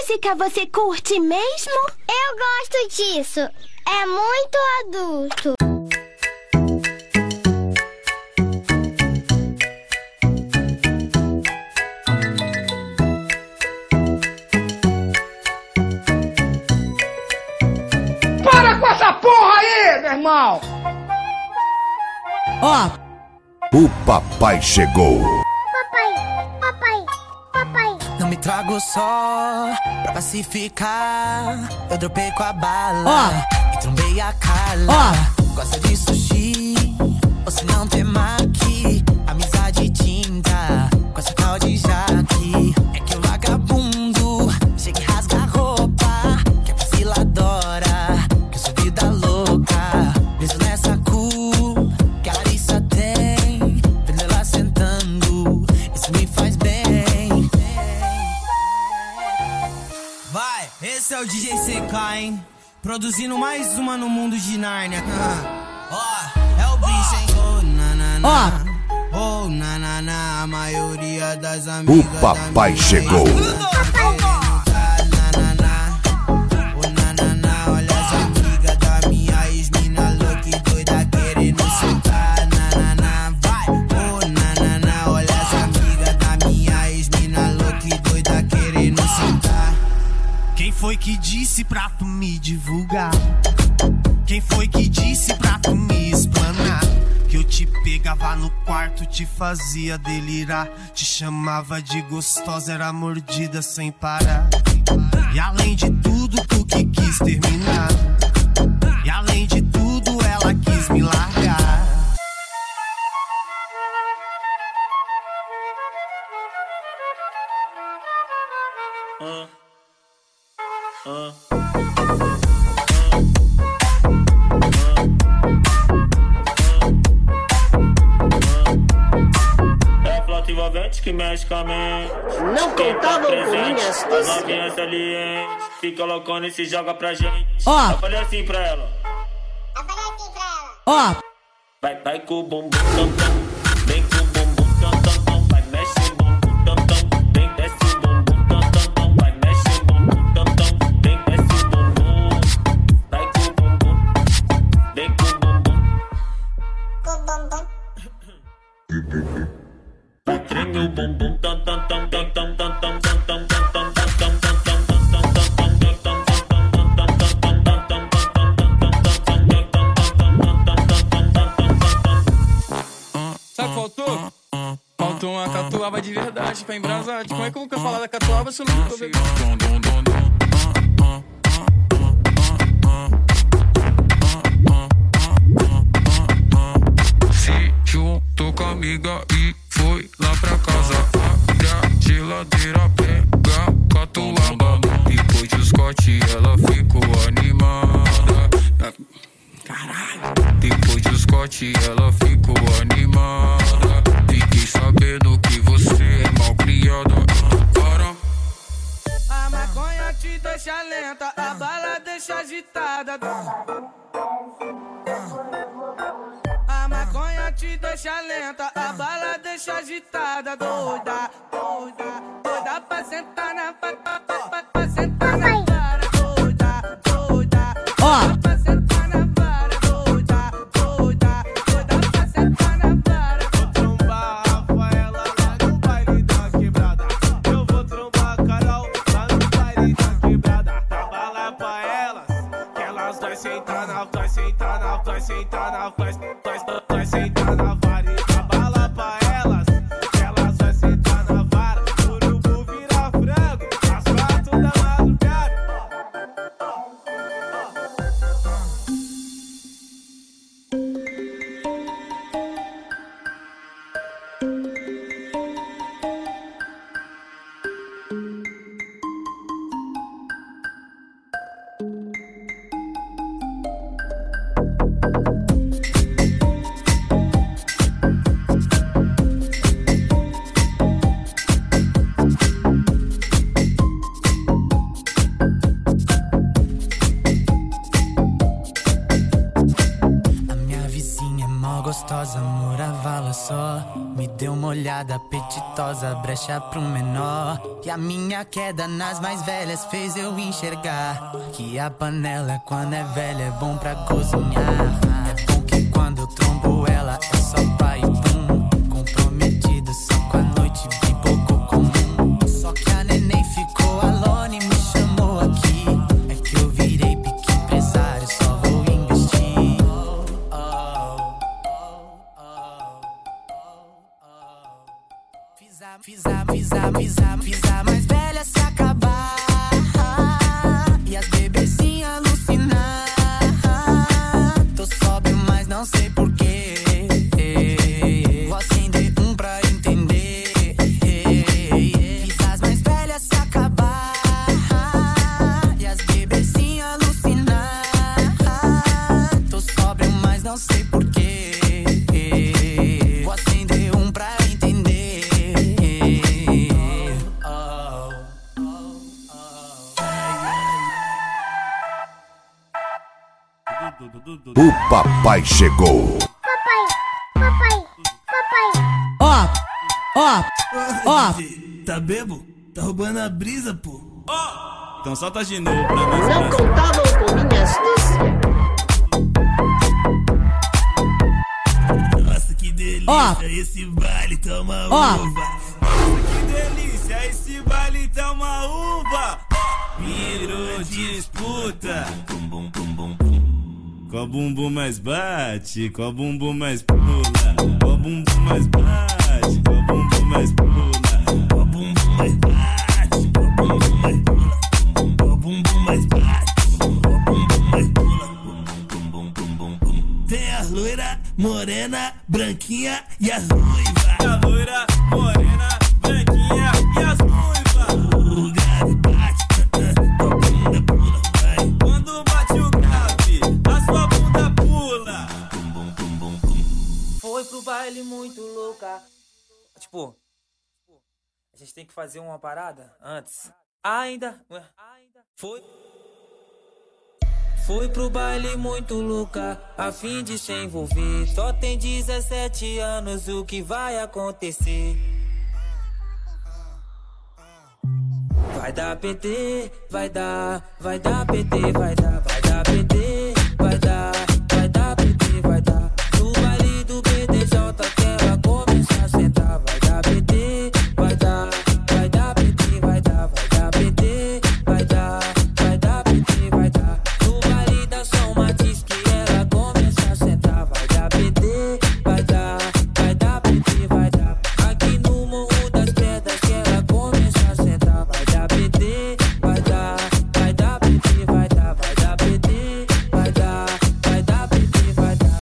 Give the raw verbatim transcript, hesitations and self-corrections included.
música você curte mesmo? Eu gosto disso. É muito adulto. Para com essa porra aí, meu irmão! Ó! O papai chegou. Papai, papai, papai. Não me trago só pra pacificar. Eu dropei com a bala Ó! e trombei a Carla. Ó! Gosta de sushi, ou se não tem maqui. Amizade tinta, com essa tal de jaque. É que o vagabundo chega e rasga a roupa. Que a Priscila adora, que eu sou vida louca. Preso nessa cu que a Larissa tem. Vendo ela sentando, isso me faz bem. Vai, esse é o D J C K, hein? Produzindo mais uma no mundo de Nárnia. Ó, oh, é o bicho, hein? Oh, na, na, na. Oh, na, na, na. A maioria das amigas. O papai chegou. Quem foi que disse pra tu me divulgar? Quem foi que disse pra tu me explanar? Que eu te pegava no quarto, te fazia delirar. Te chamava de gostosa, era mordida sem parar. E além de tudo, tu que quis terminar. E além de tudo, ela quis me largar. Uh. Uh. É flauta envolvente que mexe com a mente. Não contavam com minha astúcia. As novinhas salientes fica loucona e se joga pra gente. Ó. Eu falei assim pra ela. Eu falei assim pra ela. Ó! Vai, vai com o bumbum tam tam. Vem com o bumbum tam tam tam. Vai, mexe o bumbum tam tam. Vem, desce o bumbum tam tam tam. Vai, mexe o bumbum tam tam. Vem, desce o bumbum. Vai com o bumbum. Vem com o bumbum. Com o bumbum. Vai, treme o bumbum tam tam tam tam tam tam tam tam tam tam tam. Sabe o que faltou? Faltou uma catuaba de verdade pra embrasar. Como é que eu vou falar da catuaba se eu não tô bebendo? Se juntou com a amiga e foi lá pra casa. Abre a geladeira, pega a catuaba. Depois de Scott ela ficou animada. Caralho. Depois de Scott ela ficou animada. Fiquei sabendo que você é mal criada. Para. A maconha te deixa lenta, a bala deixa agitada. A maconha te deixa lenta, a bala deixa agitada. Doida, doida, doida pra sentar na pa, pa, pa, pa, pra sentar na vara. Doida, doida, Ó! pra sentar na vara. Doida, doida, doida pra sentar na vara. Vou trombar a Rafaela lá no baile da quebrada. Eu vou trombar a Carol lá no baile da quebrada. Dá bala pra elas, que elas vai sentar na, vai sentar na, vai sentar na, vai, vai, vai sentar na vara. E dá bala pra elas, que elas vai sentar na vara. O urubu vira frango, às quatro da madrugada. molhada, apetitosa, brecha pro menor. E a minha queda nas mais velhas fez eu enxergar que a panela quando é velha é bom pra cozinhar. É bom que quando eu trombo ela é só pai e pum. Comprometido só com a noite de pouco comum. Só que a neném ficou alone e me chamou aqui. É que eu virei pique empresário, só vou investir. Fiz a, fiz a, fiz a, fiz a, fiz a mais velha se acabar e as bebezinhas alucinar. Tô sóbrio, mas não sei porquê. Vou acender um pra entender. Fiz as mais velhas se acabar e as bebezinhas alucinar. Tô sóbrio, mas não sei porquê. Vou acender um pra entender. O papai chegou. Papai, papai, papai. Ó, ó, ó. Tá bebo? Tá roubando a brisa, pô. Ó! Então solta de novo pra nós. Não contavam com minha astúcia. Nossa, que delícia, Ó. esse baile toma Ó. uva. Nossa, que delícia, esse baile toma uva. Virou disputa. Bum, bum, bum, bum, bum. Qual bumbum mais bate, qual bumbum mais pula. Qual bumbum mais bate, qual bumbum mais pula. Qual bumbum mais bate, qual bumbum mais pula. Qual bumbum mais bate, qual bumbum mais pula. Bum, bum, bum, bum, bum. Tem a loira, morena, branquinha e as ruivas. A loira, morena, branquinha e as ruivas. O grave bate, tua bunda pula, vai. Quando bate o grave, a sua bunda pula. Foi pro baile muito louca. Tipo, a gente tem que fazer uma parada antes. Ainda, foi. Fui pro baile muito louca, a fim de se envolver. Só tem dezessete anos, o que vai acontecer? Vai dar P T, vai dar, vai dar P T, vai dar, vai dar P T, vai dar,